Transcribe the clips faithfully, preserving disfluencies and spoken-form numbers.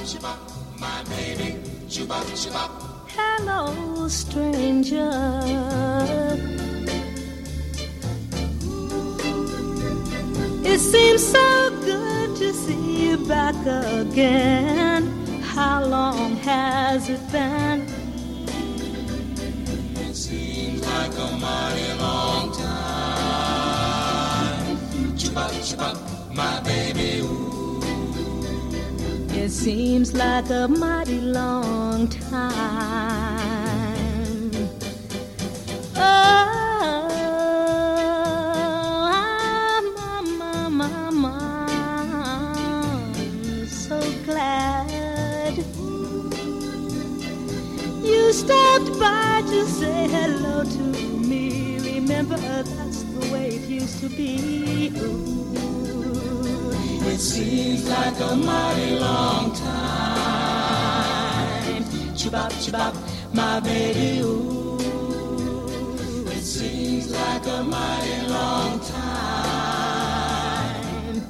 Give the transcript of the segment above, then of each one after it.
chibop, my baby. Chibop, chibop. Hello, stranger. It seems so good to see you back again. How long has it been? It seems like a mighty long time. Chibop, chibop, my baby. Ooh. It seems like a mighty long time. Oh. You stopped by to say hello to me. Remember, that's the way it used to be. Ooh, it seems like a mighty long time. Chibop, chibop, my baby. Ooh, it seems like a mighty long time.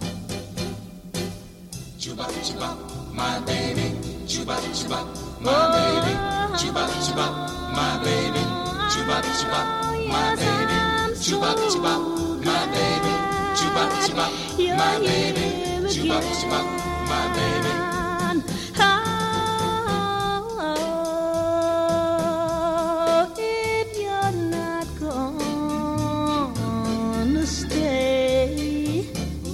Chibop, chibop, my baby. Chibop, chibop, my baby. Chibop, chibop, my baby. Chibop, chibop, my baby. Chibop, chibop, my baby. Chibop, chibop, my baby. Chibop, chibop, my baby. Oh, if you're not gonna stay,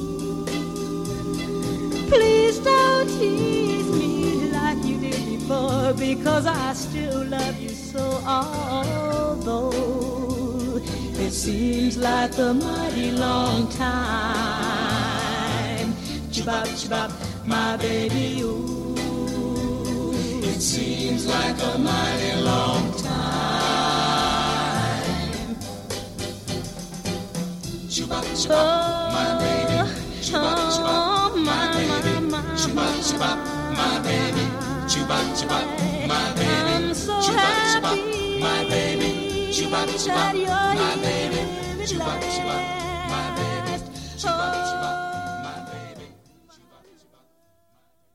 please don't tease me like you did before, because I still love you so. Although it seems like a mighty long time. Chibop, chibop, my baby. Ooh, it seems like a mighty long time. Chibop, chibop, my baby. Chibop, chibop, my baby. Chibop, chibop, my baby. Chibop, chibop, my baby. Chibop, chibop, my baby. Chibop, chibop, my baby. Chibop, chibop.